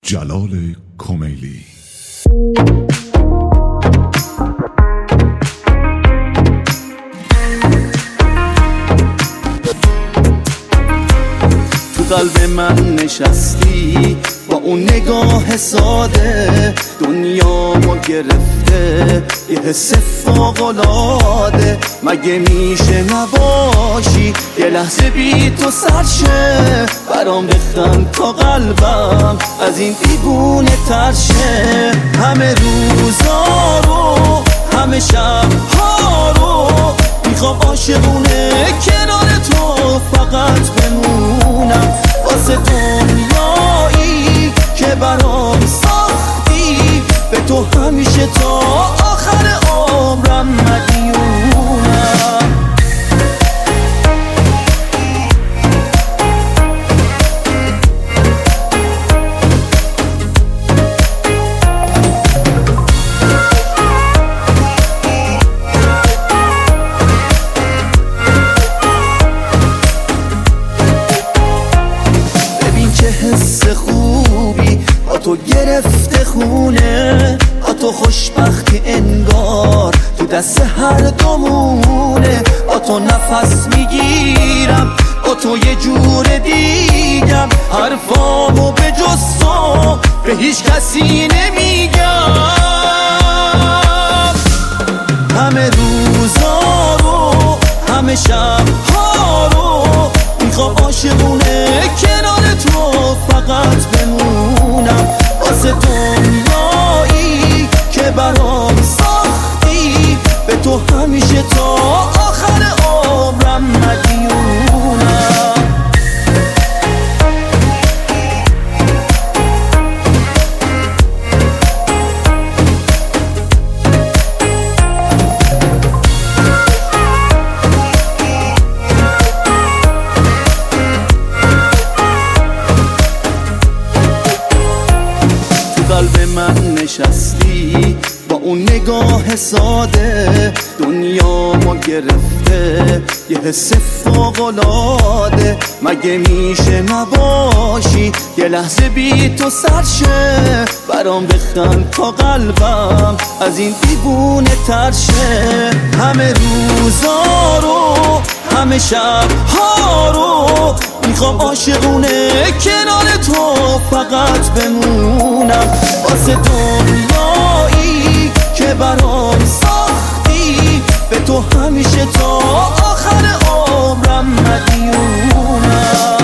جلال کمیلی. تو قلب من نشستی با اون نگاه ساده، دنیامو گرفته یه حس فوق‌العاده. مگه میشه نباشی یه لحظه بی تو سرشه؟ برام بخند تا قلبم از این دیوونه ترشه. همه روزا رو همه شب‌ها رو میخوام عاشقونه کنار تو فقط بمونم، واسه دنیایی که برام ساختی به تو همیشه تا آخر عمرم مدیونم. حس خوبی با تو گرفته خونه، با تو خوشبختی انگار تو دست هر دومونه. با تو نفس میگیرم، با تو یه جور دیگم، حرفامو به جز تو به هیچ کسی نمیگم. همه روزا رو همه شب‌ها رو میخوام عاشقونه کنار تو فقط بمونم، واسه دنیایی که برام ساختی به تو همیشه تا آخر عمرم مدیونم. قلب من نشستی با اون نگاه ساده، دنیامو گرفته یه حس فوق‌العاده. مگه میشه نباشی یه لحظه بی تو سرشه؟ برام بخند تا قلبم از این دیوونه ترشه. همه روزا رو همه شب‌ها رو میخوام عاشقونه کنار تو فقط بمونم، واسه دنیایی که برام ساختی به تو همیشه تا آخر عمرم مدیونم.